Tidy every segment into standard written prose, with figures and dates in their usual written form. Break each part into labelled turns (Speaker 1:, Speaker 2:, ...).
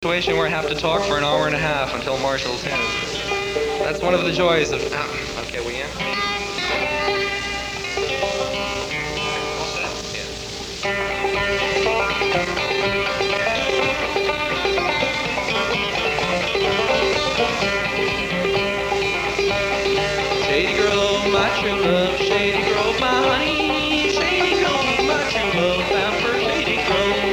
Speaker 1: Situation where I have to talk for an hour and a half until Marshall's in. That's one of the joys of. Okay, we in? All set? Yeah. Shady Grove, my true love. Shady Grove, my honey. Shady Grove, my true love. Found for Shady Grove.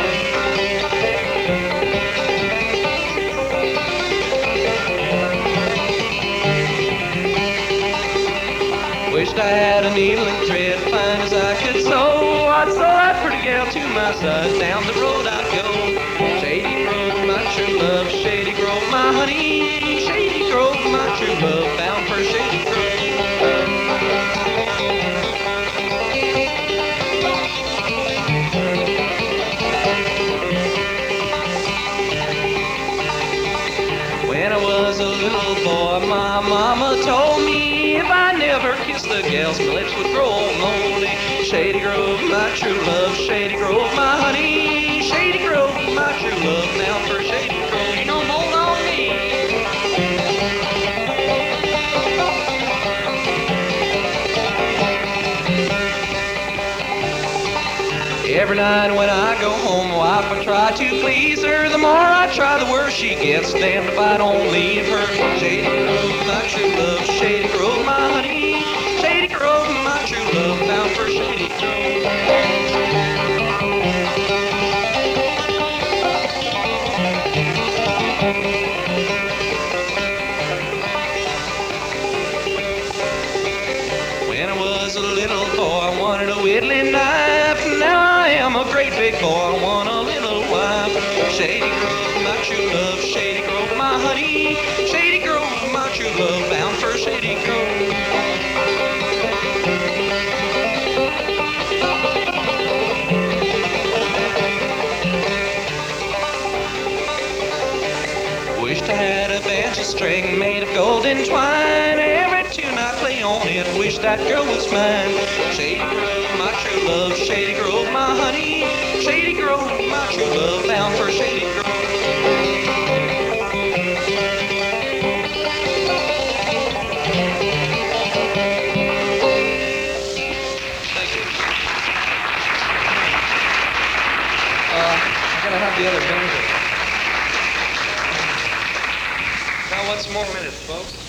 Speaker 1: Wished I had a needle and thread, fine as I could sew. I'd sew that pretty gal to my side, down the road I'd go. Shady Grove, my true love, Shady Grove, my honey. Shady Grove, my true love, bound for Shady Grove. When I was a little boy, my mama told me if I never kissed a gal, my lips would grow all moldy. Shady Grove, my true love, Shady Grove, my honey. Shady Grove, my true love, now for Shady Grove, you don't hold on me. Every night when I go home, my wife, I try to please her. The more I try, the worse she gets. Damned if I don't leave her. Shady Grove, my true love, Shady Grove, my honey. Shady Grove, my true love, bound for Shady Grove. When I was a little boy, I wanted a whittling knife. Now I am a great big boy, I want a little wife. Shady Grove, my true love, Shady Grove, my honey. Shady Grove, my true love, bound for Shady Grove. Wished I had a banjo string made of golden twine. Every tune I play on it, wish that girl was mine. Shady Grove, my true love, Shady Grove, my honey. Shady Grove, my true love, bound for Shady Grove. Thank you. I'm gonna have the other banjo. Now, what's more minutes, folks?